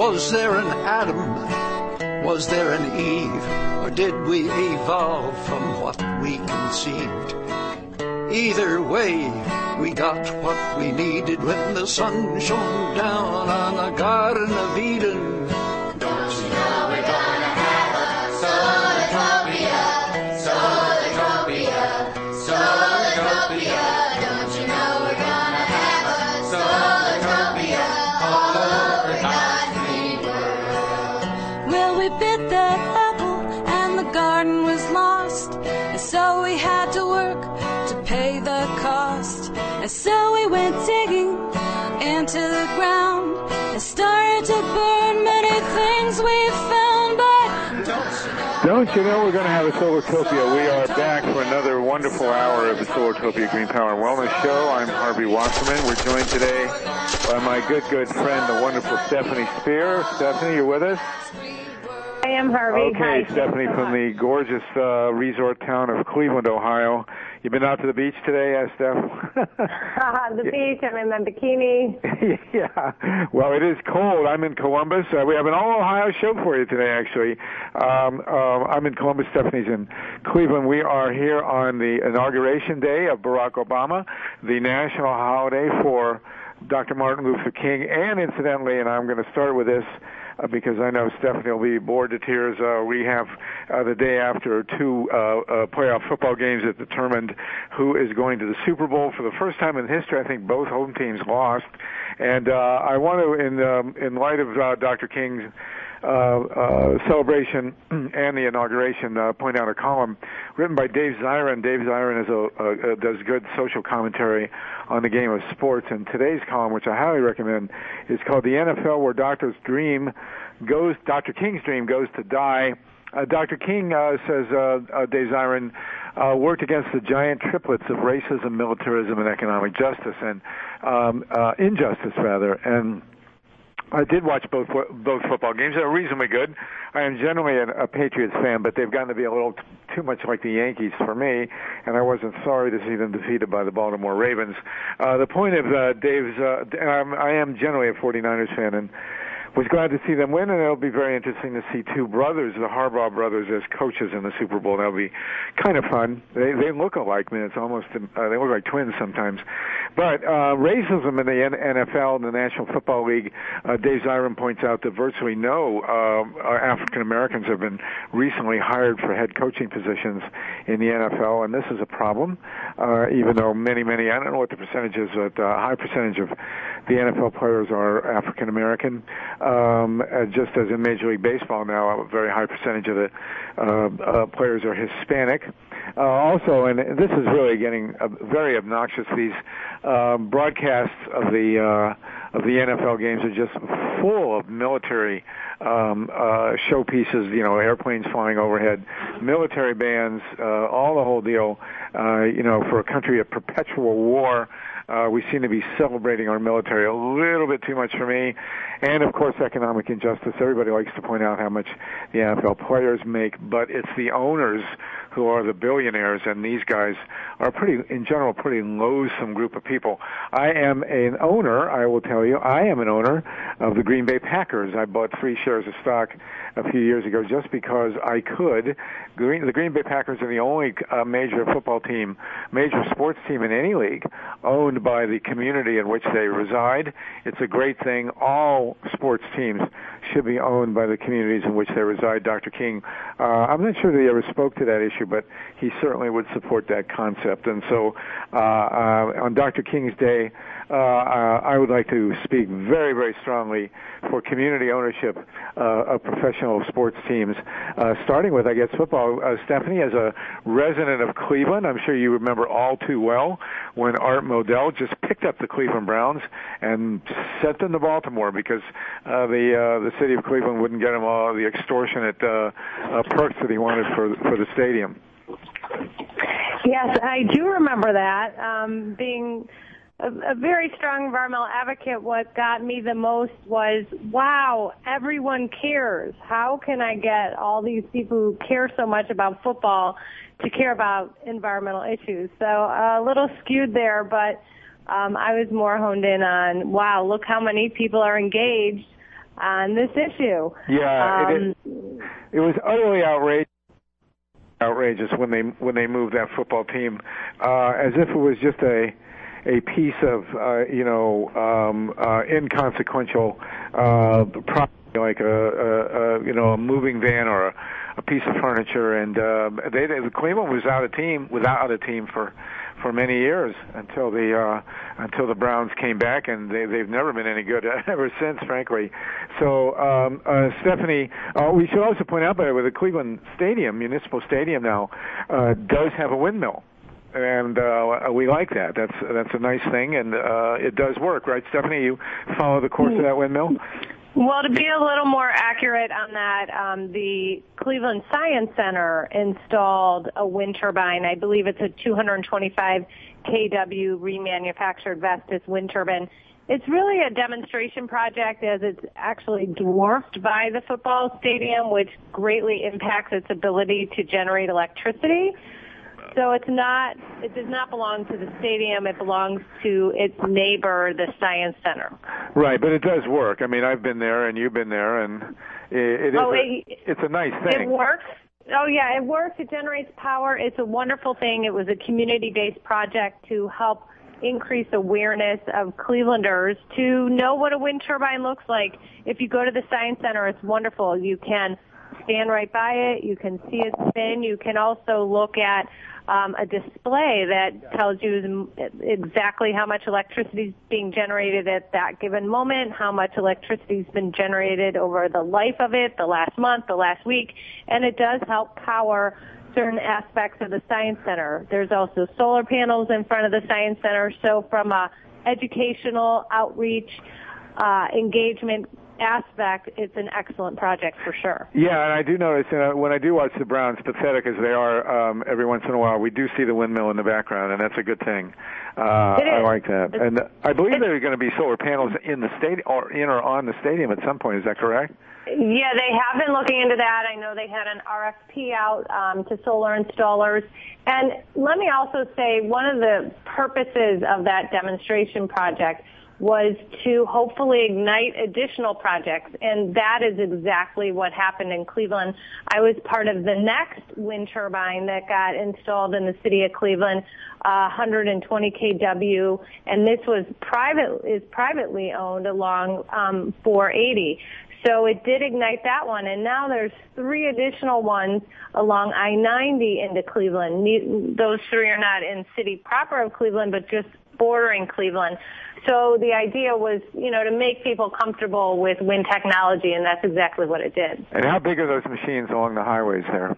Was there an Adam? Was there an Eve? Or did we evolve from what we conceived? Either way, we got what we needed when the sun shone down on the Garden of Eden. Don't you know we're gonna have a Solartopia, Solartopia, Solartopia. Don't you know we're gonna have a Solartopia all over God's green world. Well, we bit that apple and the garden was lost, and so we had to work to pay the cost. And so we went digging into the ground and started to burn many things we found. But don't you know we're going to have a Solartopia? We are back for another wonderful hour of the Solartopia Green Power and Wellness Show. I'm Harvey Wasserman. We're joined today by my good friend, the wonderful Stephanie Spear. Stephanie, you with us? I am, Harvey. Okay, Hi. Stephanie from the gorgeous resort town of Cleveland, Ohio. You been out to the beach today, Steph? The beach, I'm in my bikini. Yeah. Well, it is cold. I'm in Columbus. We have an all-Ohio show for you today, actually. I'm in Columbus. Stephanie's in Cleveland. We are here on the inauguration day of Barack Obama, the national holiday for Dr. Martin Luther King, and incidentally, and I'm going to start with this, because I know Stephanie will be bored to tears. We have the day after two playoff football games that determined who is going to the Super Bowl. For the first time in history, I think both home teams lost. And I want to, in light of Dr. King's celebration and the inauguration, point out a column written by Dave Zirin. Dave Zirin does good social commentary on the game of sports, and today's column, which I highly recommend, is called "The NFL Where Dr. King's Dream Goes to Die." Dr. King says Dave Zirin worked against the giant triplets of racism, militarism, and economic justice, and injustice rather, and I did watch both football games. They're reasonably good. I am generally a Patriots fan, but they've gotten to be a little too much like the Yankees for me, and I wasn't sorry to see them defeated by the Baltimore Ravens. The point of Dave's, I am generally a 49ers fan, and was glad to see them win, and it'll be very interesting to see two brothers, the Harbaugh brothers, as coaches in the Super Bowl. That'll be kind of fun. They look alike, man. It's almost they look like twins sometimes. But racism in the NFL and the National Football League, Dave Zirin points out that virtually no African Americans have been recently hired for head coaching positions in the NFL, and this is a problem. Even though many, I don't know what the percentage is, but a high percentage of the NFL players are African American. Just as in Major League Baseball now, a very high percentage of the players are Hispanic. Also, and this is really getting very obnoxious, these broadcasts of the NFL games are just full of military showpieces, airplanes flying overhead, military bands, all the whole deal. For a country of perpetual war, we seem to be celebrating our military a little bit too much for me. And, of course, economic injustice. Everybody likes to point out how much the NFL players make, but it's the owners who are the billionaires, and these guys are in general, pretty loathsome group of people. I am an owner, I will tell you, of the Green Bay Packers. I bought 3 shares of stock a few years ago just because I could. The Green Bay Packers are the only major sports team in any league owned by the community in which they reside. It's a great thing. All sports teams should be owned by the communities in which they reside. Dr. King, I'm not sure that he ever spoke to that issue, but he certainly would support that concept. And so on Dr. King's Day, I would like to speak very, very strongly for community ownership of professional sports teams, starting with, I guess, football. Stephanie, as a resident of Cleveland, I'm sure you remember all too well when Art Modell just picked up the Cleveland Browns and sent them to Baltimore because the city of Cleveland wouldn't get him all the extortionate perks that he wanted for the stadium. Yes, I do remember that. Being a very strong environmental advocate, what got me the most was, wow, everyone cares. How can I get all these people who care so much about football to care about environmental issues? So a little skewed there, but I was more honed in on, wow, look how many people are engaged on this issue. Yeah, it was utterly outrageous when they moved that football team, as if it was just a piece of inconsequential property, like a moving van or a piece of furniture, and Cleveland was without a team for many years until the Browns came back, and they've never been any good ever since, frankly. So, Stephanie, we should also point out, by the way, the Cleveland Stadium, Municipal Stadium now, does have a windmill. And we like that. That's a nice thing, and it does work, right, Stephanie? You follow the course of that windmill? Well, to be a little more accurate on that, the Cleveland Science Center installed a wind turbine. I believe it's a 225 kW remanufactured Vestas wind turbine. It's really a demonstration project, as it's actually dwarfed by the football stadium, which greatly impacts its ability to generate electricity. So it does not belong to the stadium. It belongs to its neighbor, the Science Center. Right, but it does work. I mean, I've been there and you've been there, and it's a nice thing. It works. Oh, yeah, it works. It generates power. It's a wonderful thing. It was a community-based project to help increase awareness of Clevelanders to know what a wind turbine looks like. If you go to the Science Center, it's wonderful. You can stand right by it. You can see it spin. You can also look at a display that tells you exactly how much electricity is being generated at that given moment, how much electricity has been generated over the life of it, the last month, the last week, and it does help power certain aspects of the Science Center. There's also solar panels in front of the Science Center, so from a educational outreach engagement aspect, it's an excellent project for sure. Yeah, and I do notice when I do watch the Browns, pathetic as they are every once in a while, we do see the windmill in the background, and that's a good thing. I like that. And I believe there are going to be solar panels in the stadium or in or on the stadium at some point. Is that correct? Yeah, they have been looking into that. I know they had an RFP out to solar installers. And let me also say, one of the purposes of that demonstration project was to hopefully ignite additional projects, and that is exactly what happened in Cleveland. I was part of the next wind turbine that got installed in the city of Cleveland, 120 kW, and this was privately owned along 480. So it did ignite that one, and now there's 3 additional ones along I-90 into Cleveland. Those 3 are not in city proper of Cleveland, but just bordering Cleveland. So the idea was, to make people comfortable with wind technology, and that's exactly what it did. And how big are those machines along the highways there?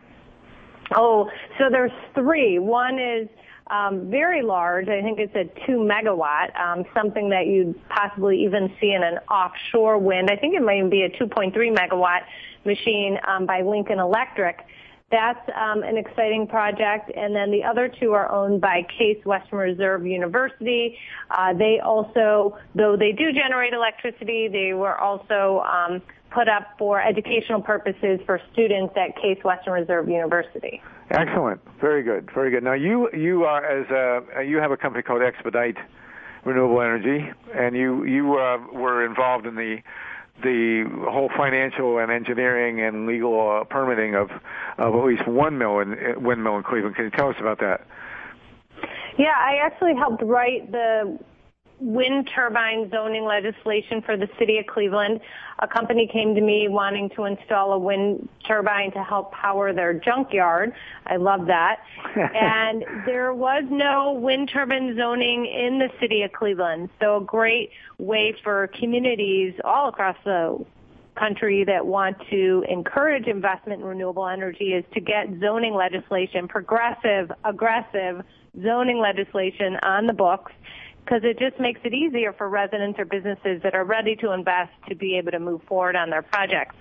Oh, so there's 3. One is very large. I think it's a 2 megawatt, something that you'd possibly even see in an offshore wind. I think it might even be a 2.3 megawatt machine by Lincoln Electric. That's an exciting project. And then the other 2 are owned by Case Western Reserve University. They also, though they do generate electricity, they were also put up for educational purposes for students at Case Western Reserve University. Excellent. Very good. Very good. Now, you have a company called Expedite Renewable Energy, and you were involved in the whole financial and engineering and legal permitting of at least one windmill in Cleveland. Can you tell us about that? Yeah, I actually helped write the wind turbine zoning legislation for the city of Cleveland. A company came to me wanting to install a wind turbine to help power their junkyard. I love that. And there was no wind turbine zoning in the city of Cleveland. So a great way for communities all across the country that want to encourage investment in renewable energy is to get zoning legislation, progressive, aggressive zoning legislation on the books, because it just makes it easier for residents or businesses that are ready to invest to be able to move forward on their projects.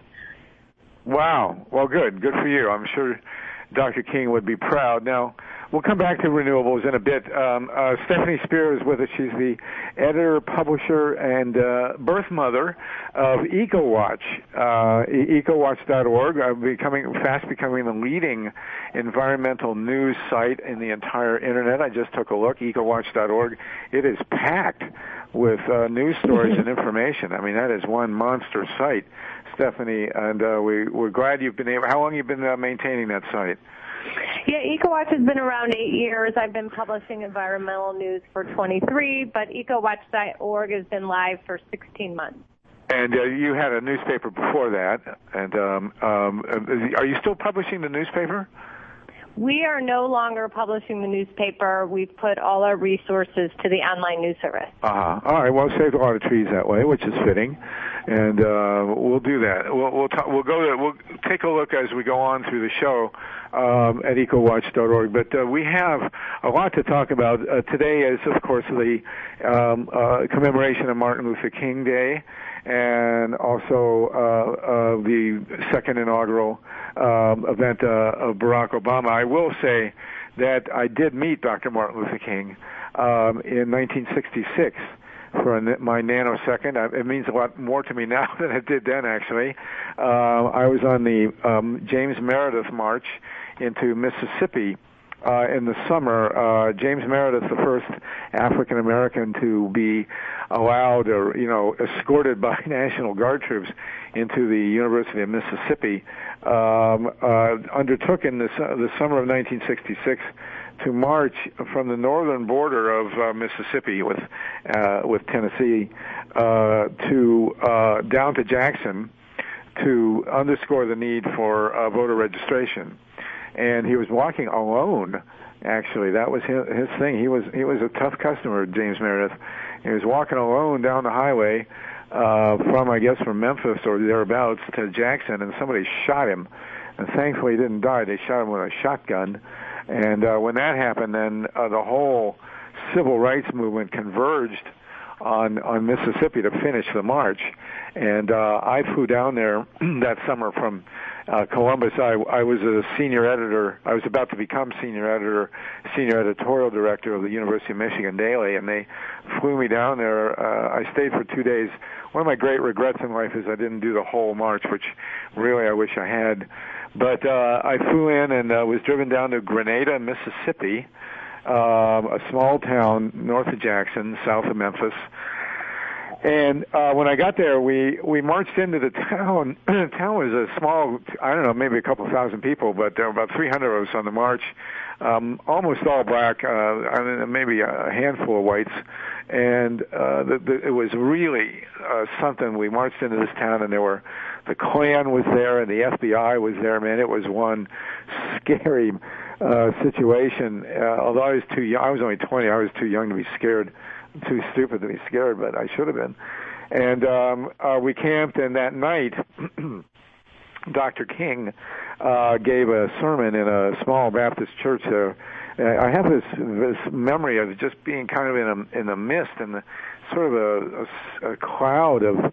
Wow. Well, good. Good for you. I'm sure Dr. King would be proud. Now, we'll come back to renewables in a bit. Stephanie Spear is with us. She's the editor, publisher, and birth mother of EcoWatch, ecowatch.org, fast becoming the leading environmental news site in the entire Internet. I just took a look, ecowatch.org. It is packed with news stories and information. I mean, that is one monster site, Stephanie, and we're glad you've been able. How long have you been maintaining that site? Yeah, EcoWatch has been around 8 years. I've been publishing environmental news for 23, but EcoWatch.org has been live for 16 months. And you had a newspaper before that. And are you still publishing the newspaper? We are no longer publishing the newspaper. We've put all our resources to the online news service. All right. Well, saved a lot of trees that way, which is fitting, and we'll do that. We'll take a look as we go on through the show at EcoWatch.org. But we have a lot to talk about. Today is, of course, the commemoration of Martin Luther King Day, and also the second inaugural event of Barack Obama. I will say that I did meet Dr. Martin Luther King in 1966 for my nanosecond. It means a lot more to me now than it did then, actually. I was on the James Meredith March into Mississippi in the summer. James Meredith, the first African American to be allowed or, escorted by National Guard troops into the University of Mississippi, undertook in the summer of 1966 to march from the northern border of Mississippi with Tennessee to down to Jackson to underscore the need for voter registration. And he was walking alone. Actually, that was his thing. He was a tough customer, James Meredith. He was walking alone down the highway from Memphis or thereabouts to Jackson, and somebody shot him. And thankfully, he didn't die. They shot him with a shotgun. And when that happened, then the whole civil rights movement converged on Mississippi to finish the march. And I flew down there that summer from Columbus. I was a senior editor. I was about to become senior editorial director of the University of Michigan Daily, and they flew me down there. I stayed for 2 days. One of my great regrets in life is I didn't do the whole march, which really I wish I had. But I flew in and was driven down to Grenada, Mississippi, a small town north of Jackson, south of Memphis. And when I got there, we marched into the town. The town was a small, I don't know, maybe a couple thousand people, but there were about 300 of us on the march, almost all black, maybe a handful of whites. And it was really something. We marched into this town, and the Klan was there, and the FBI was there. Man, it was one scary situation. Although I was too young, I was only 20. I was too young to be scared. Too stupid to be scared, but I should have been. And we camped, and that night, Dr. King gave a sermon in a small Baptist church there. I have this memory of just being kind of in a mist and sort of a cloud of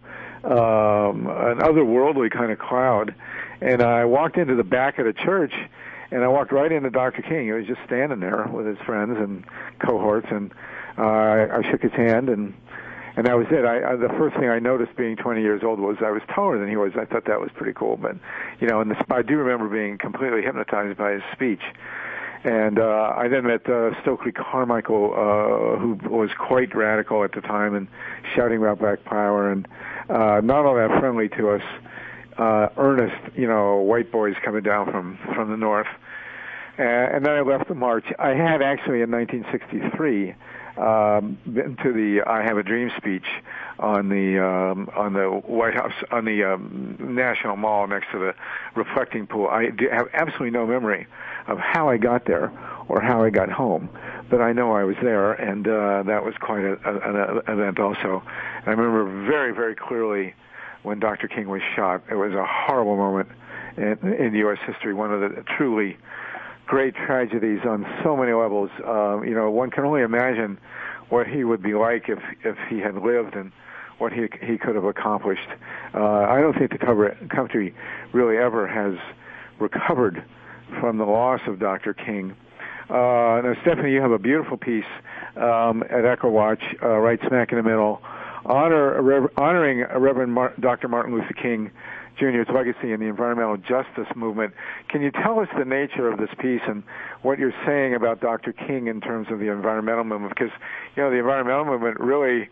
an otherworldly kind of cloud. And I walked into the back of the church, and I walked right into Dr. King. He was just standing there with his friends and cohorts, and I shook his hand, and that was it. The first thing I noticed being 20 years old was I was taller than he was. I thought that was pretty cool. But, and I do remember being completely hypnotized by his speech. And I then met Stokely Carmichael, who was quite radical at the time and shouting about black power, and not all that friendly to us, earnest, white boys coming down from the north. And then I left the march. I had actually in 1963 been to the "I Have a Dream" speech on the White House, on the National Mall next to the reflecting pool. I have absolutely no memory of how I got there or how I got home, but I know I was there, and that was quite an event also. And I remember very, very clearly when Dr. King was shot. It was a horrible moment in U.S. history, one of the truly great tragedies on so many levels. One can only imagine what he would be like if he had lived and what he could have accomplished. I don't think the country really ever has recovered from the loss of Dr. King. Now, Stephanie, you have a beautiful piece at EcoWatch, right smack in the middle, honoring Reverend Dr. Martin Luther King Jr.'s legacy in the environmental justice movement. Can you tell us the nature of this piece and what you're saying about Dr. King in terms of the environmental movement? Because, the environmental movement really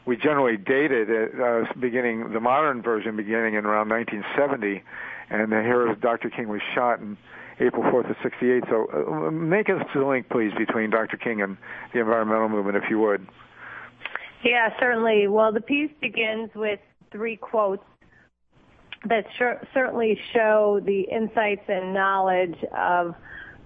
we generally dated it, the modern version beginning in around 1970, and here Dr. King was shot in April 4th of 68. So make us the link, please, between Dr. King and the environmental movement, if you would. Yeah, certainly. Well, the piece begins with 3 quotes that certainly show the insights and knowledge of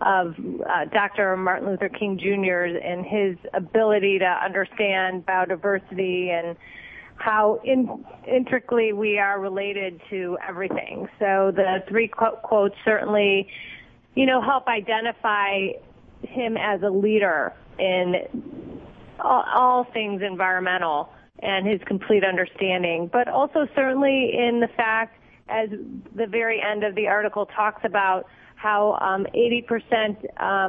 Dr. Martin Luther King Jr. and his ability to understand biodiversity and how intricately we are related to everything. So the 3 quotes certainly, help identify him as a leader in all things environmental and his complete understanding, but also certainly in the fact, as the very end of the article talks about, how 80%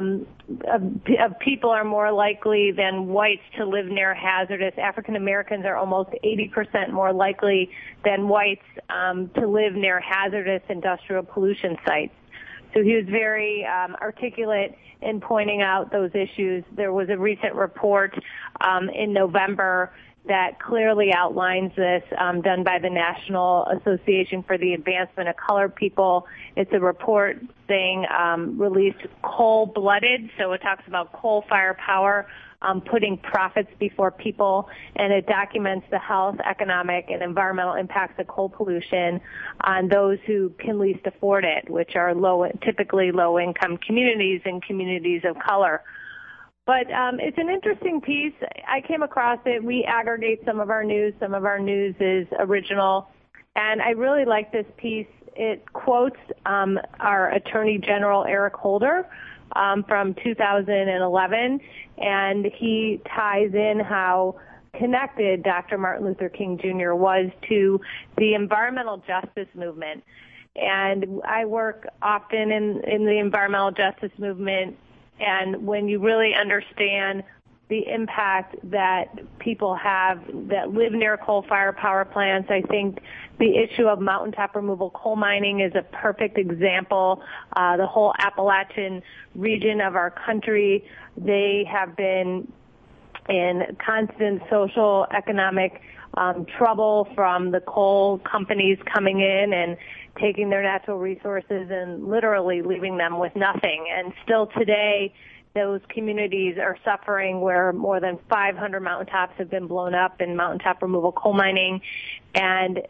of people are more likely than whites to live near hazardous. African Americans are almost 80% more likely than whites to live near hazardous industrial pollution sites. So he was very articulate in pointing out those issues. There was a recent report in November that clearly outlines this, done by the National Association for the Advancement of Colored People. It's a report saying released coal-blooded, so it talks about coal-fired power, putting profits before people, and it documents the health, economic, and environmental impacts of coal pollution on those who can least afford it, which are typically low-income communities and communities of color. But it's an interesting piece. I came across it. We aggregate some of our news. Some of our news is original. And I really like this piece. It quotes our Attorney General, Eric Holder, from 2011. And he ties in how connected Dr. Martin Luther King Jr. was to the environmental justice movement. And I work often in the environmental justice movement. And when you really understand the impact that people have that live near coal-fired power plants, I think the issue of mountaintop removal coal mining is a perfect example. The whole Appalachian region of our country, they have been in constant social, economic trouble from the coal companies coming in and taking their natural resources and literally leaving them with nothing. And still today, those communities are suffering where more than 500 mountaintops have been blown up in mountaintop removal coal mining, and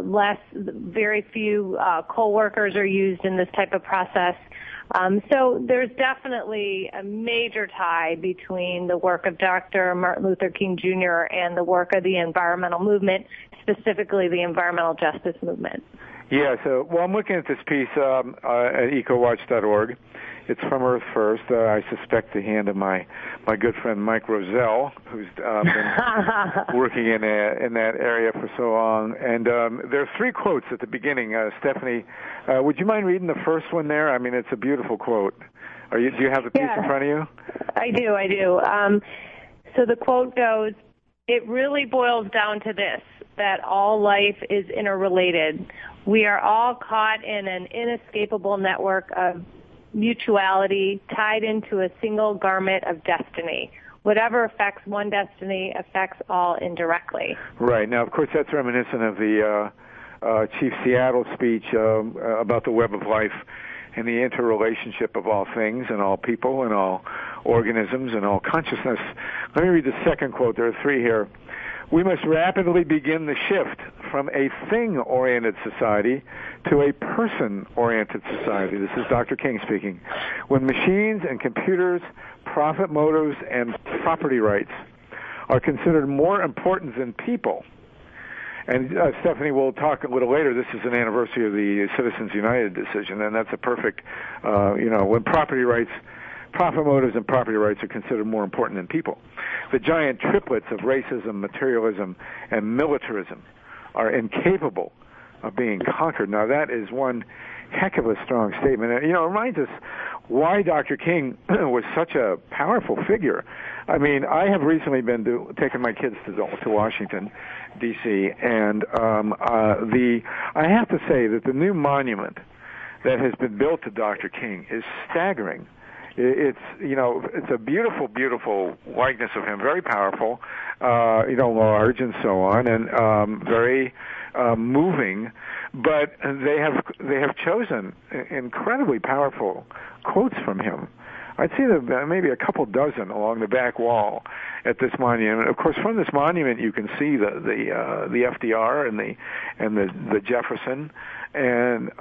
very few coal workers are used in this type of process. So there's definitely a major tie between the work of Dr. Martin Luther King Jr. and the work of the environmental movement, specifically the environmental justice movement. Yeah, I'm looking at this piece at ecowatch.org. It's from Earth First. I suspect the hand of my good friend Mike Roselle, who's been working in that area for so long. And there are 3 quotes at the beginning. Stephanie, would you mind reading the first one there? I mean, it's a beautiful quote. Do you have the piece in front of you? I do. So the quote goes, "It really boils down to this, that all life is interrelated. We are all caught in an inescapable network of mutuality tied into a single garment of destiny. Whatever affects one destiny affects all indirectly." Right. Now, of course, that's reminiscent of the Chief Seattle speech about the web of life and the interrelationship of all things and all people and all organisms and all consciousness. Let me read the second quote. There are 3 here. "We must rapidly begin the shift from a thing-oriented society to a person-oriented society." This is Dr. King speaking. "When machines and computers, profit motives, and property rights are considered more important than people." And Stephanie will talk a little later. This is an anniversary of the Citizens United decision, and that's a perfect, when profit motives and property rights are considered more important than people. The giant triplets of racism, materialism, and militarism are incapable of being conquered. Now, that is one heck of a strong statement. And, it reminds us why Dr. King was such a powerful figure. I mean, I have recently been taking my kids to Washington, D.C., and I have to say that the new monument that has been built to Dr. King is staggering. It's a beautiful, beautiful likeness of him, very powerful, large and so on, and very moving. But they have chosen incredibly powerful quotes from him. I'd say maybe a couple dozen along the back wall at this monument. Of course, from this monument you can see the FDR and the Jefferson, and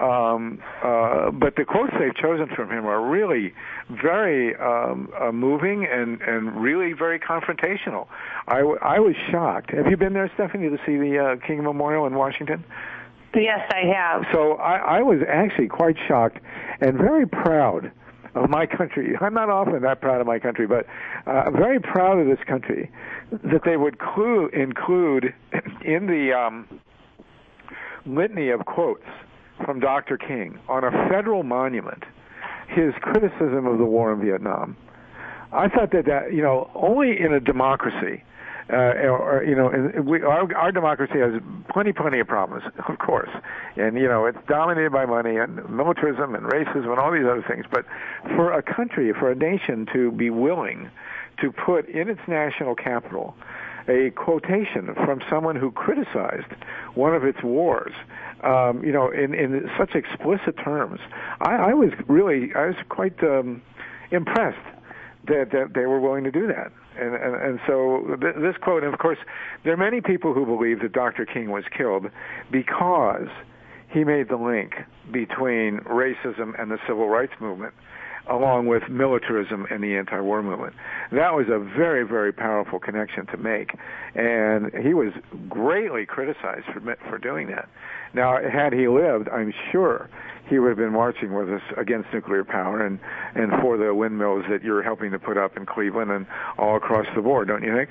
but the quotes they've chosen from him are really very moving and really very confrontational. I was shocked. Have you been there, Stephanie, to see the King Memorial in Washington? Yes, I have. So I was actually quite shocked and very proud of my country. I'm not often that proud of my country, but I'm very proud of this country that they would include in the litany of quotes from Dr. King on a federal monument his criticism of the war in Vietnam. I thought that only in a democracy, our democracy has plenty of problems, of course, and it's dominated by money and militarism and racism and all these other things. But for a country, for a nation to be willing to put in its national capital a quotation from someone who criticized one of its wars, in such explicit terms, I was quite impressed that they were willing to do that. And so this quote, and of course, there are many people who believe that Dr. King was killed because he made the link between racism and the civil rights movement, along with militarism and the anti-war movement. That was a very, very powerful connection to make, and he was greatly criticized for doing that. Now, had he lived, I'm sure he would have been marching with us against nuclear power and for the windmills that you're helping to put up in Cleveland and all across the board, don't you think?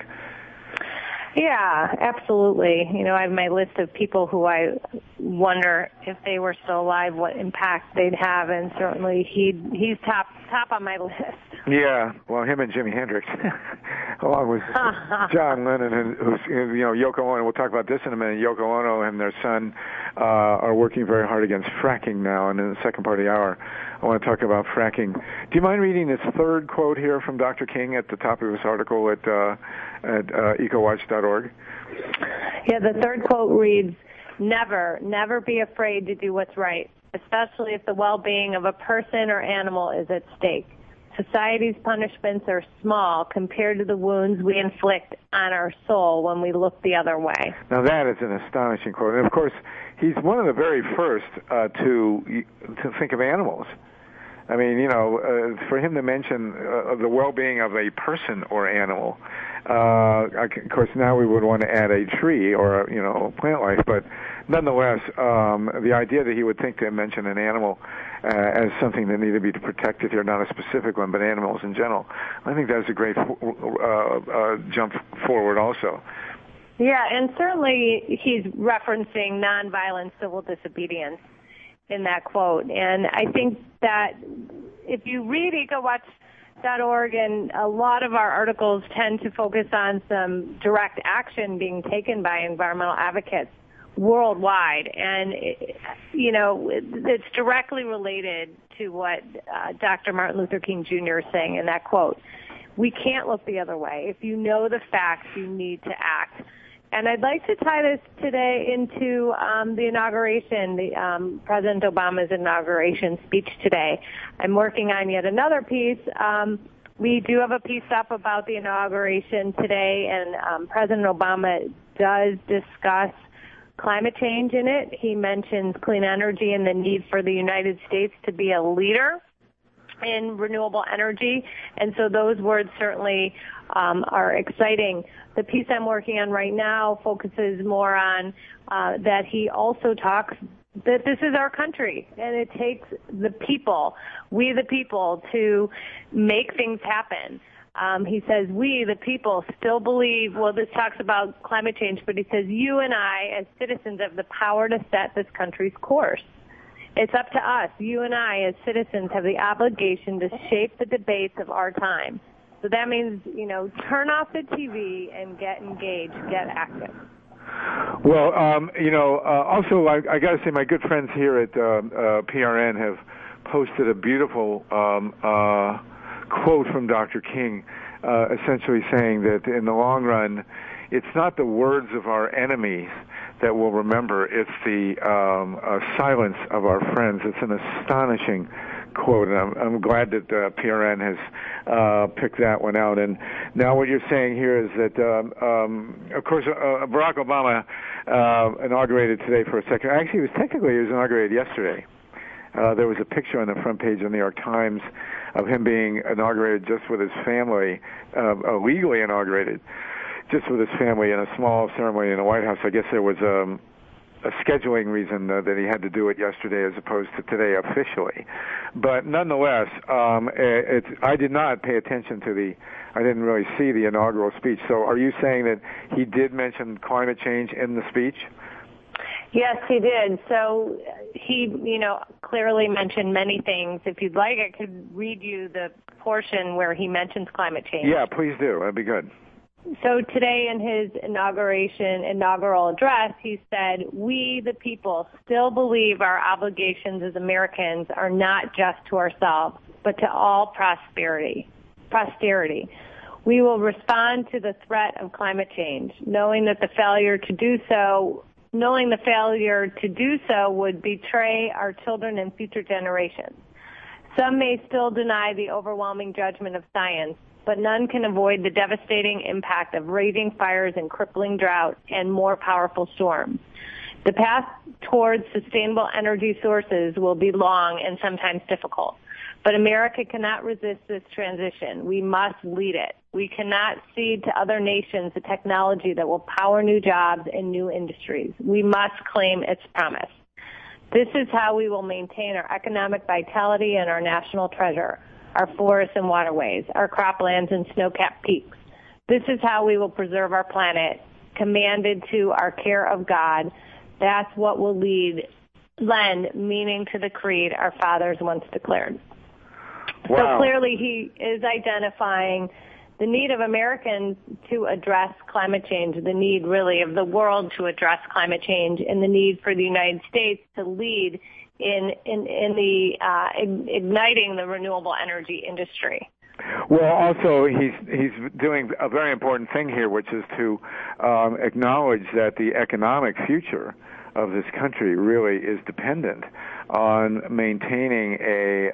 Yeah, absolutely. I have my list of people who I wonder if they were still alive, what impact they'd have, and certainly he's top on my list. Yeah, well, him and Jimi Hendrix, along with John Lennon, and who's Yoko Ono. We'll talk about this in a minute. Yoko Ono and their son are working very hard against fracking now, and in the second part of the hour, I want to talk about fracking. Do you mind reading this third quote here from Dr. King at the top of his article at ecowatch.org? Yeah, the third quote reads, never be afraid to do what's right, especially if the well-being of a person or animal is at stake. Society's punishments are small compared to the wounds we inflict on our soul when we look the other way. Now that is an astonishing quote. And of course, he's one of the very first to think of animals. I mean, for him to mention the well-being of a person or animal, of course, now we would want to add a tree or plant life, but nonetheless, the idea that he would think to mention an animal as something that needed to be protected here, not a specific one, but animals in general, I think that's a great jump forward also. Yeah, and certainly he's referencing nonviolent civil disobedience in that quote. And I think that if you read ecowatch.org, and a lot of our articles tend to focus on some direct action being taken by environmental advocates worldwide, and it's directly related to what Dr. Martin Luther King Jr. is saying in that quote. We can't look the other way. If you know the facts, you need to act. And I'd like to tie this today into the inauguration, President Obama's inauguration speech today. I'm working on yet another piece. We do have a piece up about the inauguration today, and President Obama does discuss climate change in it. He mentions clean energy and the need for the United States to be a leader in renewable energy, and so those words certainly are exciting. The piece I'm working on right now focuses more on that he also talks that this is our country, and it takes the people, we the people, to make things happen. He says we, the people, still believe, well, this talks about climate change, but he says you and I, as citizens, have the power to set this country's course. It's up to us. You and I, as citizens, have the obligation to shape the debates of our time. So that means, turn off the TV and get engaged, get active. Well, also, I got to say, my good friends here at PRN have posted a beautiful quote from Dr. King, essentially saying that in the long run, it's not the words of our enemies that we'll remember, it's the silence of our friends. It's an astonishing quote, and I'm glad that PRN has picked that one out. And now what you're saying here is that, of course, Barack Obama inaugurated today for a second. Actually, it was inaugurated yesterday. There was a picture on the front page of the New York Times of him being inaugurated just with his family, legally inaugurated, just with his family in a small ceremony in the White House. I guess there was a scheduling reason that he had to do it yesterday as opposed to today officially. But nonetheless, I did not pay attention to I didn't really see the inaugural speech. So are you saying that he did mention climate change in the speech? Yes, he did. So he, clearly mentioned many things. If you'd like, I could read you the portion where he mentions climate change. Yeah, please do. That'd be good. So today in his inaugural address, he said, "We, the people, still believe our obligations as Americans are not just to ourselves, but to all posterity. We will respond to the threat of climate change, knowing the failure to do so would betray our children and future generations. Some may still deny the overwhelming judgment of science, but none can avoid the devastating impact of raging fires and crippling drought and more powerful storms. The path towards sustainable energy sources will be long and sometimes difficult, but America cannot resist this transition. We must lead it. We cannot cede to other nations the technology that will power new jobs and new industries. We must claim its promise. This is how we will maintain our economic vitality and our national treasure, our forests and waterways, our croplands and snow-capped peaks. This is how we will preserve our planet, commanded to our care of God. That's what will lend meaning to the creed our fathers once declared." Wow. So clearly he is identifying the need of Americans to address climate change, the need really of the world to address climate change, and the need for the United States to lead in igniting the renewable energy industry. Well, also he's doing a very important thing here, which is to acknowledge that the economic future of this country really is dependent on maintaining a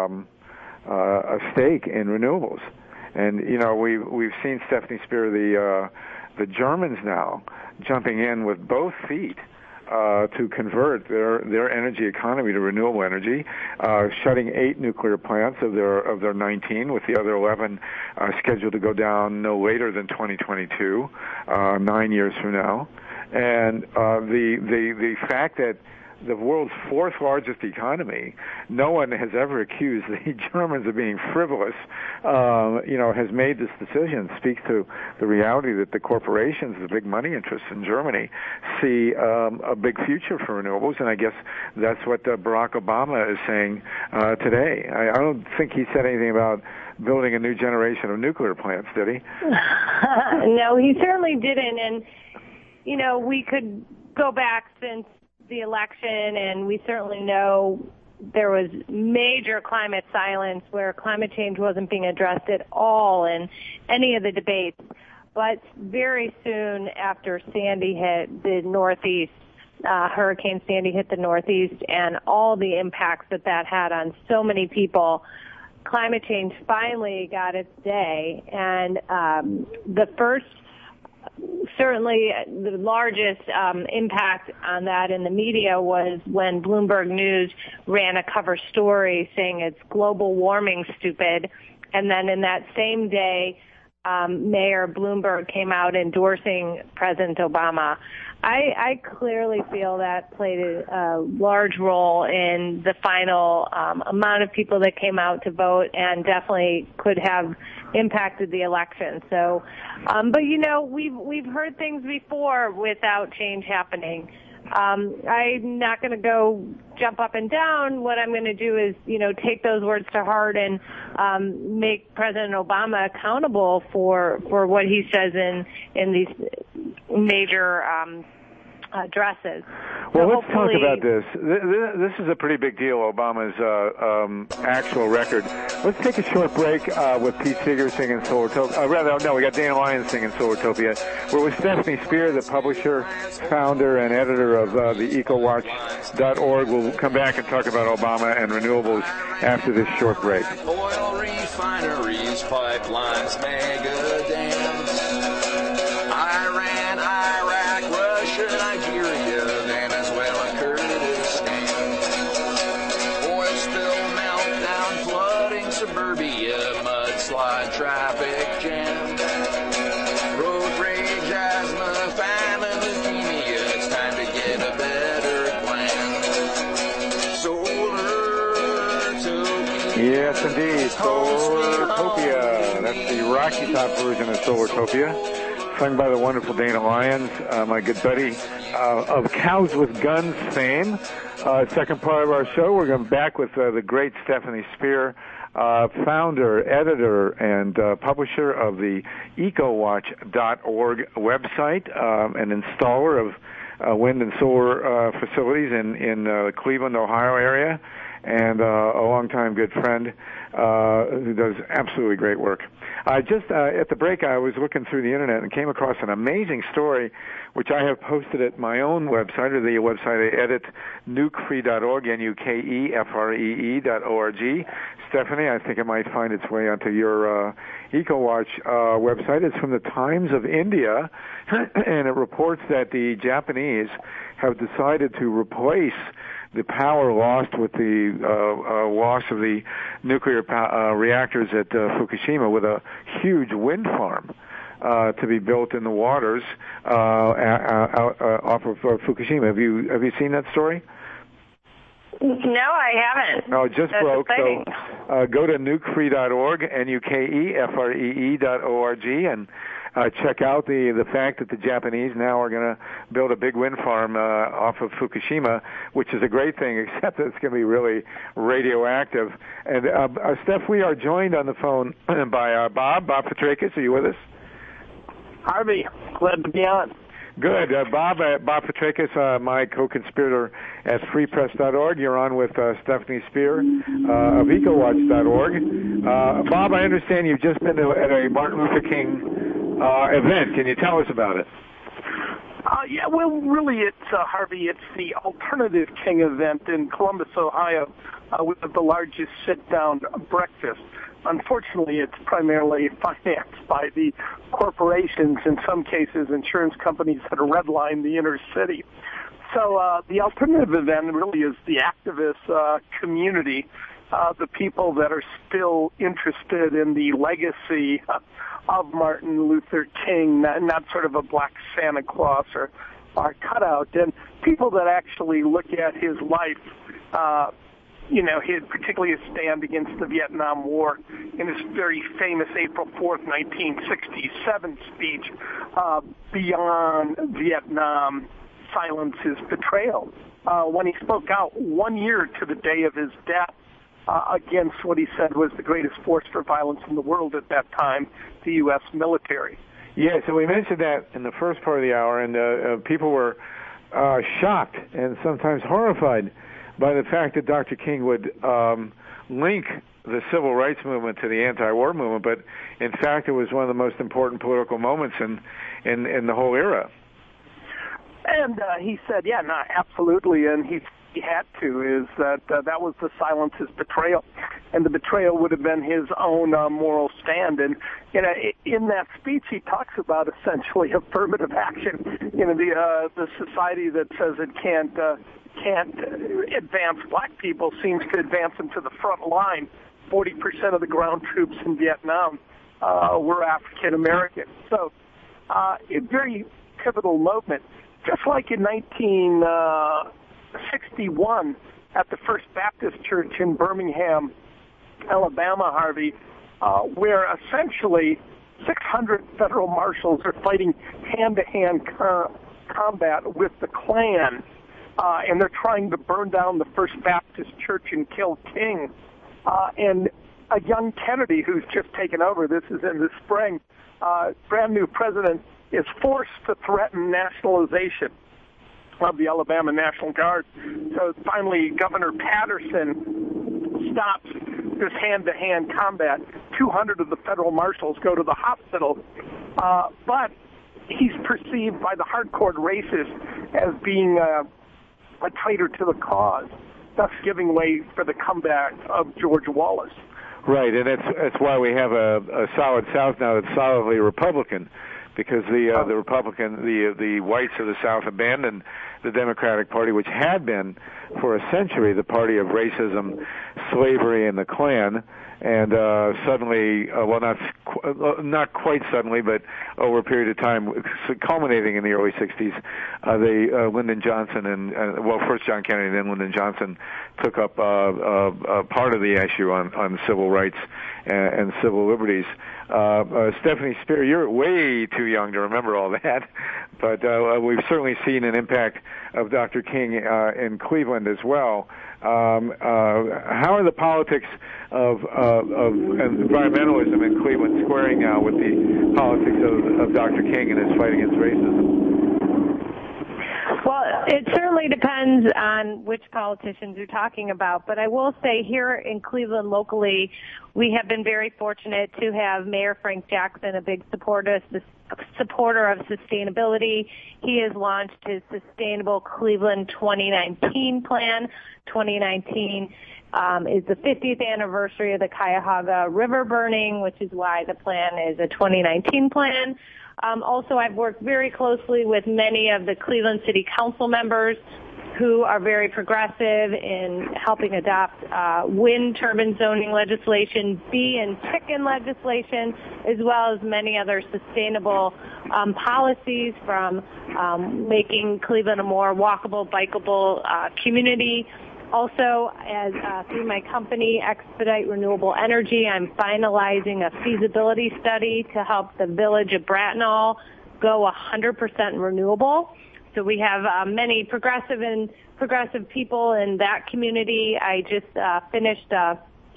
stake in renewables. And we've seen, Stephanie Spear, the Germans now jumping in with both feet to convert their energy economy to renewable energy, shutting 8 nuclear plants of their 19, with the other 11 scheduled to go down no later than 2022, 9 years from now. And the fact that the world's 4th largest economy, no one has ever accused the Germans of being frivolous, has made this decision, speaks to the reality that the corporations, the big money interests in Germany, see a big future for renewables, and I guess that's what Barack Obama is saying today. I don't think he said anything about building a new generation of nuclear plants, did he? No, he certainly didn't, and, we could go back since the election, and we certainly know there was major climate silence where climate change wasn't being addressed at all in any of the debates. But very soon after Sandy hit the Northeast, Hurricane Sandy hit the Northeast, and all the impacts that had on so many people, climate change finally got its day. And certainly the largest impact on that in the media was when Bloomberg News ran a cover story saying it's global warming stupid. And then in that same day, Mayor Bloomberg came out endorsing President Obama. I clearly feel that played a large role in the final amount of people that came out to vote, and definitely could have impacted the election. So, but we've heard things before without change happening. I'm not going to go jump up and down. What I'm going to do is, take those words to heart and make President Obama accountable for what he says in these major addresses. Well, So let's talk hopefully- about this. This is a pretty big deal, Obama's actual record. Let's take a short break with Pete Seeger singing Solartopia. We got Dana Lyons singing Solartopia. We're with Stephanie Spear, the publisher, founder, and editor of the EcoWatch.org. We'll come back and talk about Obama and renewables after this short break. Oil refineries, pipelines, mega dams. Iran, Iraq, Russia, Nigeria, Venezuela, Kurdistan. Oil spill, meltdown, flooding, suburbia, mudslide, traffic jam. Road rage, asthma, famine, leukemia. It's time to get a better plan. Solartopia. Yes, indeed. Solartopia. That's the Rocky Top version of Solartopia, sung by the wonderful Dana Lyons, my good buddy of Cows with Guns fame. Second part of our show, we're going back with the great Stephanie Spear, founder, editor, and publisher of the EcoWatch.org website, an installer of wind and solar facilities in the Cleveland, Ohio area, and a longtime good friend who does absolutely great work. Just at the break, I was looking through the internet and came across an amazing story, which I have posted at my own website, or the website I edit, nukree.org, NUKEFREE.org. Stephanie, I think it might find its way onto your EcoWatch website. It's from the Times of India, and it reports that the Japanese have decided to replace the power lost with the loss of the nuclear reactors at Fukushima with a huge wind farm to be built in the waters off of Fukushima. Have you seen that story? No, I haven't. Oh, it just That's broke. exciting. So go to nukree.org, NUKEFREE.org, and check out the fact that the Japanese now are going to build a big wind farm off of Fukushima, which is a great thing, except that it's going to be really radioactive. And Steph, we are joined on the phone by Bob Petrakis. Are you with us? Harvey, glad to be on. Good. Bob Petrakis, my co-conspirator at freepress.org. You're on with Stephanie Spear of EcoWatch.org. Bob, I understand you've just been at a Martin Luther King event. Can you tell us about it? Yeah, well, really, it's Harvey. It's the Alternative King event in Columbus, Ohio, with the largest sit-down breakfast. Unfortunately, it's primarily financed by the corporations, in some cases insurance companies that redline the inner city. So the alternative event really is the activist community, the people that are still interested in the legacy of Martin Luther King, not sort of a black Santa Claus or cutout, and people that actually look at his life, particularly his stand against the Vietnam War in his very famous April 4th, 1967 speech, Beyond Vietnam, Silence is Betrayal, when he spoke out 1 year to the day of his death against what he said was the greatest force for violence in the world at that time, the U.S. military. Yeah, so we mentioned that in the first part of the hour, and people were shocked and sometimes horrified by the fact that Dr. King would link the civil rights movement to the anti-war movement, but in fact it was one of the most important political moments in the whole era. And he said, yeah, no, absolutely, and he had to, is that that was the Silence is Betrayal, and the betrayal would have been his own moral stand. And in that speech, he talks about essentially affirmative action. The society that says it can't advance black people seems to advance them to the front line. 40% of the ground troops in Vietnam were African American. So a very pivotal moment. Just like in 1961 at the First Baptist Church in Birmingham, Alabama, Harvey, where essentially 600 federal marshals are fighting hand-to-hand combat with the Klan, and they're trying to burn down the First Baptist Church and kill King. And a young Kennedy, who's just taken over, this is in the spring, brand new president, is forced to threaten nationalization of the Alabama National Guard. So finally, Governor Patterson stops this hand-to-hand combat. 200 of the federal marshals go to the hospital, but he's perceived by the hardcore racists as being a traitor to the cause, thus giving way for the comeback of George Wallace. Right, and that's why we have a solid South now that's solidly Republican, because the Republican, the whites of the South abandoned the Democratic Party, which had been for a century the party of racism, slavery, and the Klan. And suddenly, not quite suddenly, but over a period of time, culminating in the early 60s, Lyndon Johnson and first John Kennedy, then Lyndon Johnson took up part of the issue on civil rights and civil liberties. Stephanie Spear, you're way too young to remember all that, but we've certainly seen an impact of Dr. King in Cleveland as well. How are the politics of environmentalism in Cleveland squaring now with the politics of Dr. King and his fight against racism? Well, it certainly depends on which politicians you're talking about, but I will say here in Cleveland locally, we have been very fortunate to have Mayor Frank Jackson, a big supporter of sustainability. He has launched his Sustainable Cleveland 2019 plan. 2019 is the 50th anniversary of the Cuyahoga River burning, which is why the plan is a 2019 plan. Also, I've worked very closely with many of the Cleveland City Council members who are very progressive in helping adopt wind turbine zoning legislation, bee and chicken legislation, as well as many other sustainable policies, from making Cleveland a more walkable, bikeable community. Also, as through my company, Expedite Renewable Energy, I'm finalizing a feasibility study to help the village of Bracknell go 100% renewable. So we have many progressive people in that community. I just finished a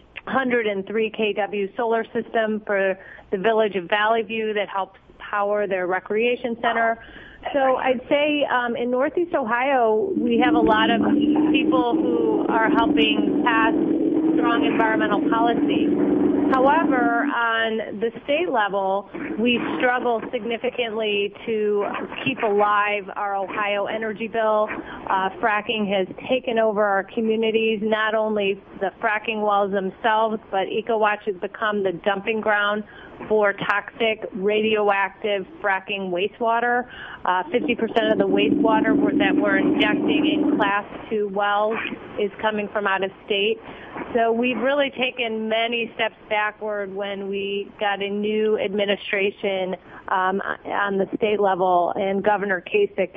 103 kW solar system for the village of Valley View that helps power their recreation center. So I'd say in Northeast Ohio, we have a lot of people who are helping pass strong environmental policy. However, on the state level, we struggle significantly to keep alive our Ohio energy bill. Fracking has taken over our communities, not only the fracking wells themselves, but EcoWatch has become the dumping ground for toxic radioactive fracking wastewater. 50% of the wastewater that we're injecting in Class 2 wells is coming from out of state. So we've really taken many steps backward when we got a new administration on the state level, and Governor Kasich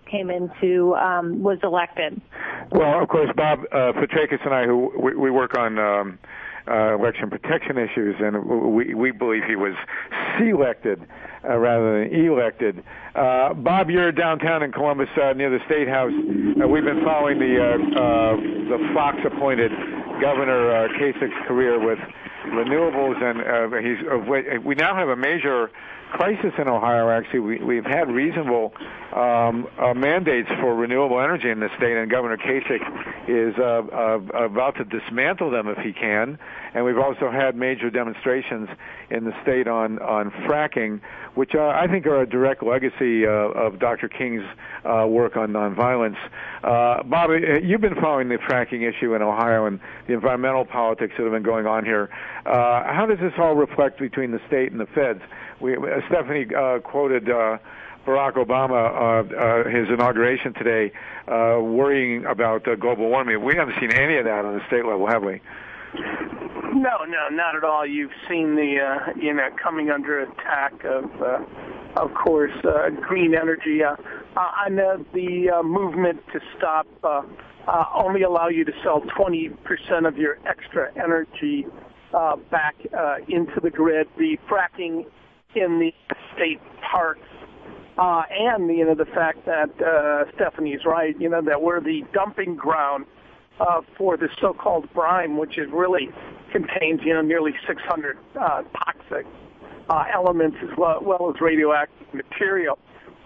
was elected. Well, of course, Bob Petrakis and I, who we work on election protection issues, and we believe he was selected rather than elected. Bob, you're downtown in Columbus near the State House. We've been following the Fox-appointed Governor Kasich's career with renewables, and we now have a major crisis in Ohio. Actually, we've had reasonable mandates for renewable energy in the state, and Governor Kasich is about to dismantle them if he can. And we've also had major demonstrations in the state on fracking, which I think are a direct legacy of Dr. King's work on nonviolence. Bob, you've been following the fracking issue in Ohio and the environmental politics that have been going on here. How does this all reflect between the state and the feds? Stephanie quoted Barack Obama, his inauguration today, worrying about global warming. We haven't seen any of that on the state level, have we? No, not at all. You've seen the, coming under attack of course, green energy. I know the movement to stop, only allow you to sell 20% of your extra energy back into the grid. The fracking in the state parks, and the fact that Stephanie's right, that we're the dumping ground for the so-called brine, which is really contains nearly 600 toxic elements as well as radioactive material.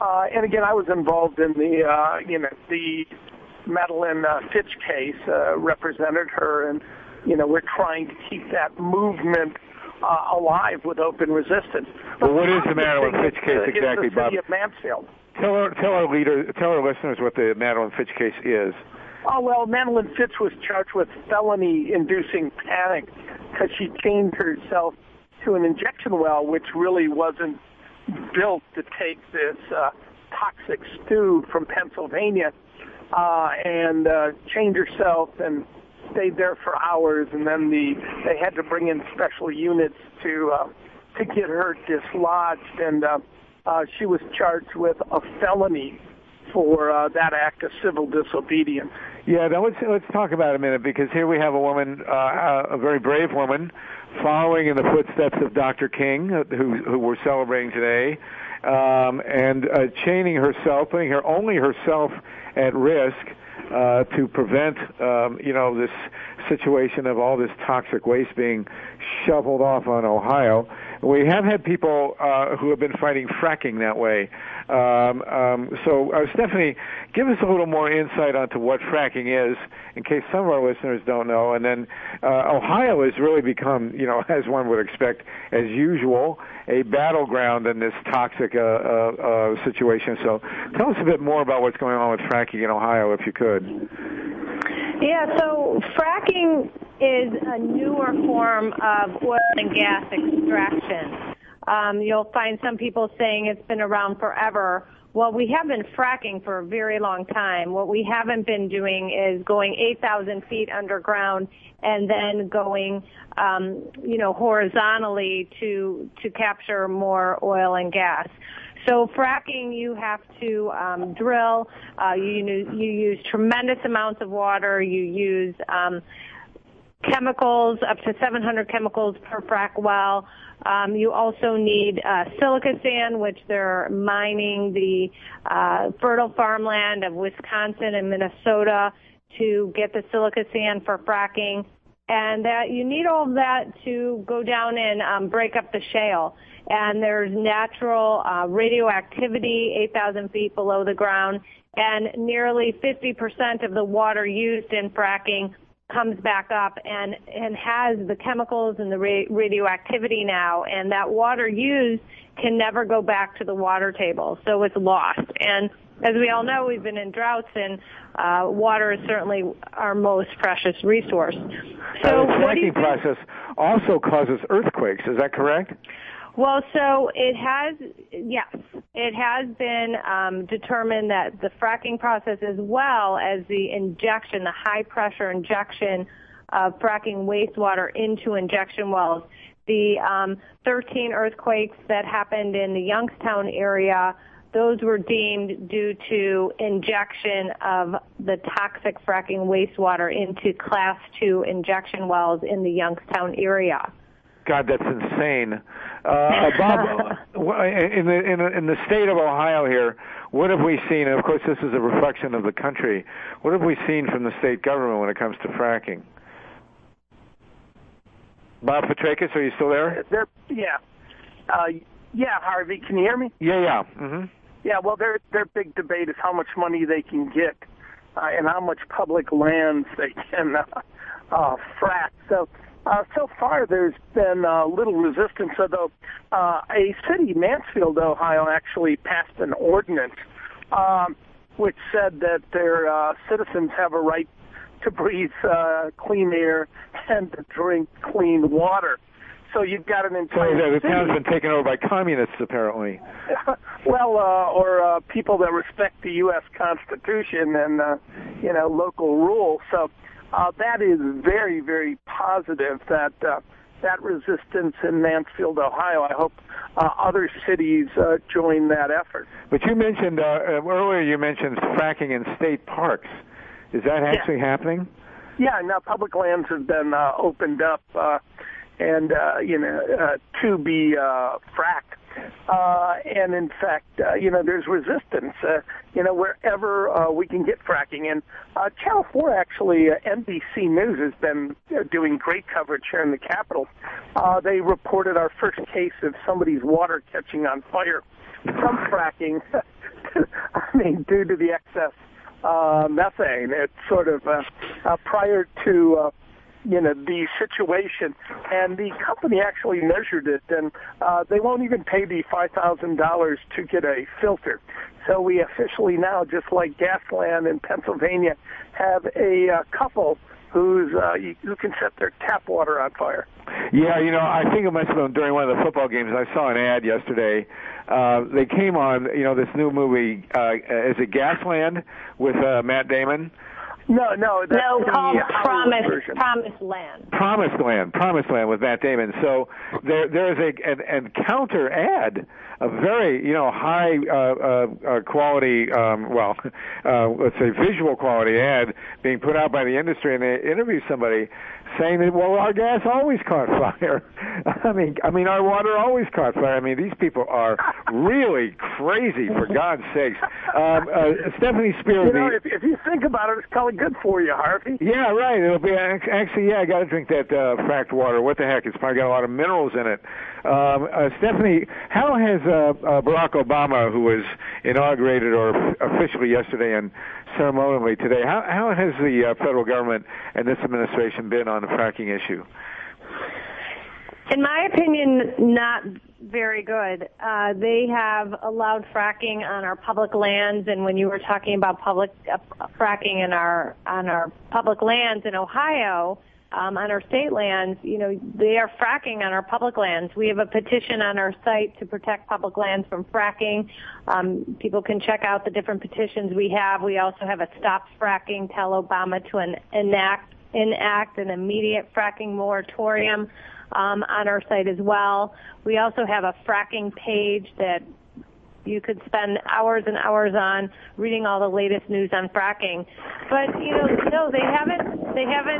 And again, I was involved in the Madeline Fitch case, represented her, and we're trying to keep that movement alive with open resistance. Well, what is the Madeline Fitch case exactly, Bob? Bob? The city of Mansfield. Tell our listeners what the Madeline Fitch case is. Oh, well, Madeline Fitch was charged with felony-inducing panic because she chained herself to an injection well, which really wasn't built to take this toxic stew from Pennsylvania, and chained herself and stayed there for hours, and then they had to bring in special units to get her dislodged, and she was charged with a felony for that act of civil disobedience. Yeah, now let's talk about it a minute, because here we have a woman, a very brave woman, following in the footsteps of Dr. King, who we're celebrating today, and chaining herself, putting herself at risk to prevent, this situation of all this toxic waste being shoveled off on Ohio. We have had people who have been fighting fracking that way. So, Stephanie, give us a little more insight onto what fracking is, in case some of our listeners don't know. And then Ohio has really become, as one would expect, as usual, a battleground in this toxic situation. So tell us a bit more about what's going on with fracking in Ohio, if you could. Yeah, so fracking is a newer form of oil and gas extraction. You'll find some people saying it's been around forever. Well, we have been fracking for a very long time. What we haven't been doing is going 8,000 feet underground and then going, horizontally to capture more oil and gas. So fracking, you have to drill. You use tremendous amounts of water. You use chemicals, up to 700 chemicals per frac well. You also need silica sand, which they're mining the fertile farmland of Wisconsin and Minnesota to get the silica sand for fracking. And that you need all of that to go down and break up the shale. And there's natural radioactivity 8,000 feet below the ground, and nearly 50% of the water used in fracking comes back up and has the chemicals and the radioactivity now, and that water used can never go back to the water table, so it's lost. And as we all know, we've been in droughts, and water is certainly our most precious resource. So the fracking process also causes earthquakes, is that correct? Well, so it has been determined that the fracking process, as well as the injection, the high-pressure injection of fracking wastewater into injection wells, the 13 earthquakes that happened in the Youngstown area, those were deemed due to injection of the toxic fracking wastewater into Class 2 injection wells in the Youngstown area. God, that's insane. Bob, in the state of Ohio here, what have we seen? And of course, this is a reflection of the country. What have we seen from the state government when it comes to fracking? Bob Petrakis, are you still there? Yeah, Harvey, can you hear me? Yeah. Mm-hmm. Yeah, well, their big debate is how much money they can get and how much public lands they can frack. So far, there's been little resistance, although a city, Mansfield, Ohio, actually passed an ordinance which said that their citizens have a right to breathe clean air and to drink clean water. So you've got an entire the town's been taken over by communists, apparently. Well, or people that respect the U.S. Constitution and, local rules. So that is very, very positive that that resistance in Mansfield, Ohio. I hope other cities join that effort. But you mentioned, earlier you mentioned fracking in state parks. Is that actually happening? Yeah, now public lands have been opened up to be fracked. And in fact, there's resistance, wherever we can get fracking. And Channel 4, actually, NBC News has been doing great coverage here in the Capitol. They reported our first case of somebody's water catching on fire from fracking. I mean, due to the excess methane. It's sort of prior to the situation, and the company actually measured it, and they won't even pay the $5,000 to get a filter. So we officially now, just like Gasland in Pennsylvania, have a couple who can set their tap water on fire. Yeah, I think it must have been during one of the football games. I saw an ad yesterday. They came on, this new movie, is it Gasland with Matt Damon? No, that's called Promised Land. Promised Land with Matt Damon. So there is an counter ad, a very high quality, let's say visual quality ad being put out by the industry, and they interview somebody saying that, well, our gas always caught fire. I mean, our water always caught fire. I mean, these people are really crazy, for God's sakes. Stephanie Spear. If you think about it, it's probably good for you, Harvey. Yeah, right. It'll be actually, I got to drink that fracked water. What the heck? It's probably got a lot of minerals in it. Stephanie, how has Barack Obama, who was inaugurated or officially yesterday and ceremonially today, how has the federal government and this administration been on the fracking issue? In my opinion, not very good. They have allowed fracking on our public lands, and when you were talking about public fracking on our public lands in Ohio, on our state lands, they are fracking on our public lands. We have a petition on our site to protect public lands from fracking. People can check out the different petitions we have. We also have a Stop Fracking, Tell Obama to enact an immediate fracking moratorium on our site as well. We also have a fracking page that you could spend hours and hours on reading all the latest news on fracking. But no, they haven't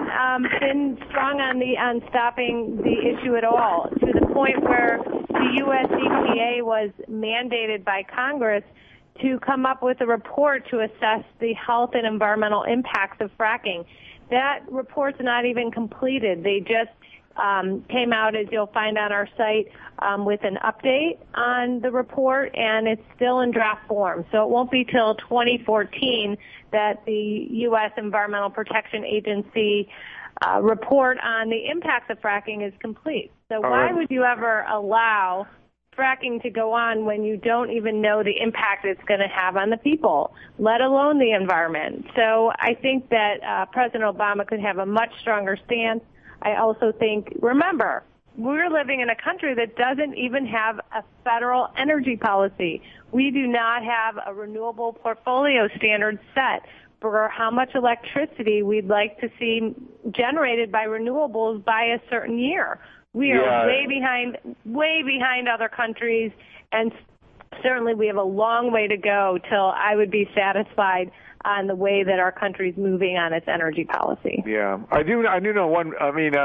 been strong on stopping the issue at all, to the point where the U.S. EPA was mandated by Congress to come up with a report to assess the health and environmental impacts of fracking. That report's not even completed. They just came out, as you'll find on our site, with an update on the report, and it's still in draft form. So it won't be till 2014 that the U.S. Environmental Protection Agency report on the impacts of fracking is complete. So why would you ever allow fracking to go on when you don't even know the impact it's going to have on the people, let alone the environment? So I think that President Obama could have a much stronger stance. I also think, remember, we're living in a country that doesn't even have a federal energy policy. We do not have a renewable portfolio standard set for how much electricity we'd like to see generated by renewables by a certain year. We are way behind other countries, and certainly we have a long way to go till I would be satisfied on the way that our country's moving on its energy policy. Yeah, I do know one.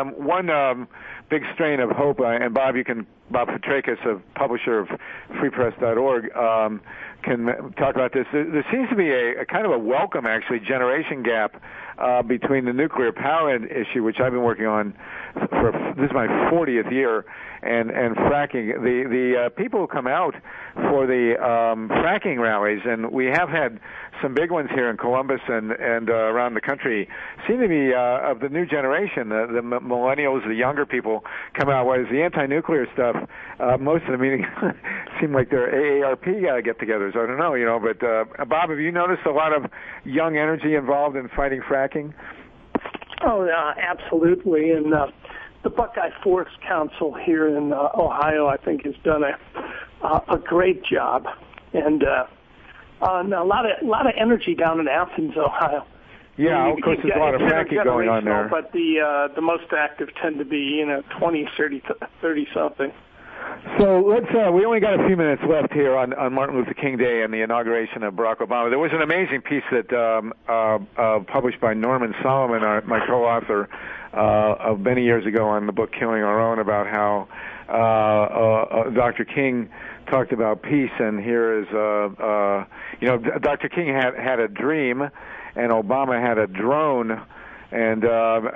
One big strain of hope. And Bob Petrakis, a publisher of FreePress.org, can talk about this. There seems to be a kind of a welcome, actually, generation gap between the nuclear power issue, which I've been working on this is my 40th year, and fracking. The people who come out for the fracking rallies, and we have had some big ones here in Columbus and around the country, seem to be of the new generation, the millennials, the younger people come out. Whereas the anti-nuclear stuff, most of the meetings seem like they're AARP get-togethers. I don't know, but Bob, have you noticed a lot of young energy involved in fighting fracking? Oh, absolutely. And the Buckeye Forest Council here in Ohio, I think, has done a great job, and a lot of energy down in Athens, Ohio. Yeah, of course, there's a lot of fracking going on there. But the most active tend to be 20, 30 something. So we only got a few minutes left here on Martin Luther King Day and the inauguration of Barack Obama. There was an amazing piece that published by Norman Solomon, my co-author, of many years ago on the book Killing Our Own, about how Dr. King talked about peace, and here is, Dr. King had a dream, and Obama had a drone. And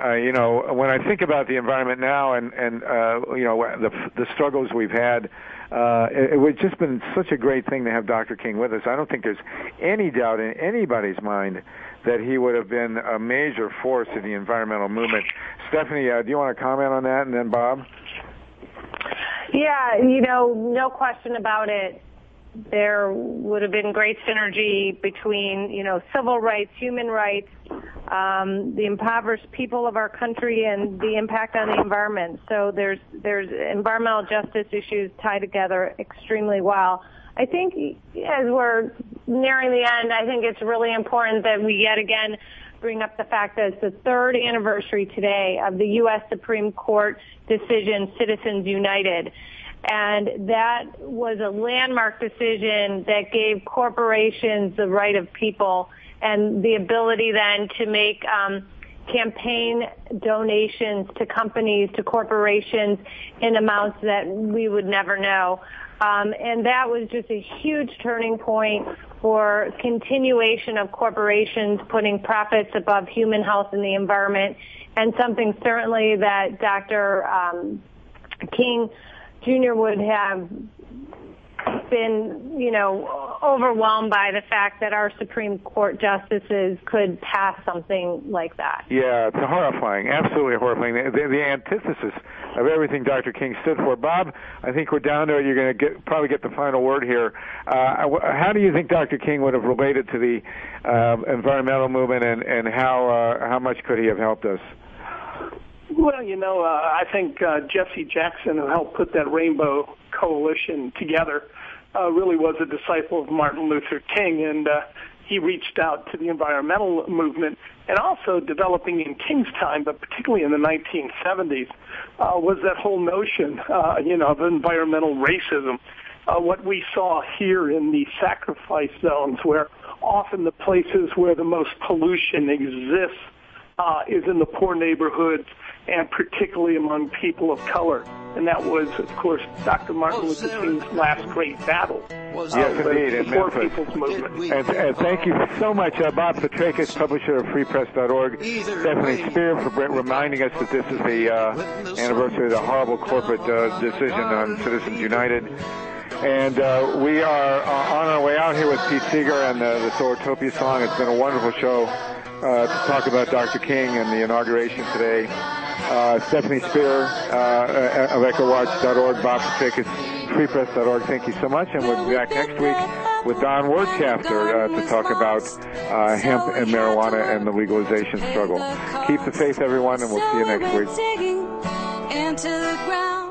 when I think about the environment now, and the struggles we've had it would just been such a great thing to have Dr. King with us. I don't think there's any doubt in anybody's mind that he would have been a major force in the environmental movement. Stephanie, do you want to comment on that? And then Bob? Yeah, no question about it. There would have been great synergy between, civil rights, human rights, the impoverished people of our country, and the impact on the environment. So there's environmental justice issues tied together extremely well. I think as we're nearing the end, I think it's really important that we yet again bring up the fact that it's the third anniversary today of the U.S. Supreme Court decision, Citizens United. And that was a landmark decision that gave corporations the right of people and the ability then to make campaign donations to companies, to corporations in amounts that we would never know. And that was just a huge turning point for continuation of corporations putting profits above human health and the environment, and something certainly that Dr. King Jr. would have been, overwhelmed by the fact that our Supreme Court justices could pass something like that. Yeah, it's horrifying, absolutely horrifying. The antithesis of everything Dr. King stood for. Bob, I think we're down to it. You're going to probably get the final word here. How do you think Dr. King would have related to the environmental movement, and how much could he have helped us? Well, I think Jesse Jackson, who helped put that Rainbow Coalition together, really was a disciple of Martin Luther King, and he reached out to the environmental movement, and also developing in King's time, but particularly in the 1970s, was that whole notion, of environmental racism. What we saw here in the sacrifice zones, where often the places where the most pollution exists is in the poor neighborhoods, and particularly among people of color. And that was, of course, Dr. Martin Luther King's last great battle. Yes, indeed, in Poor Memphis. People's Movement. And thank you so much, Bob Petrakis, publisher of FreePress.org, Stephanie Spear, for reminding us that this is the anniversary of the horrible corporate decision on Citizens United. And we are on our way out here with Pete Seeger and the Solartopia song. It's been a wonderful show to talk about Dr. King and the inauguration today. Stephanie Spear of EchoWatch.org, Bob Petrakis, FreePress.org. Thank you so much, and we'll be back next week with Don Wirtschafter to talk about hemp and marijuana and the legalization struggle. Keep the faith, everyone, and we'll see you next week.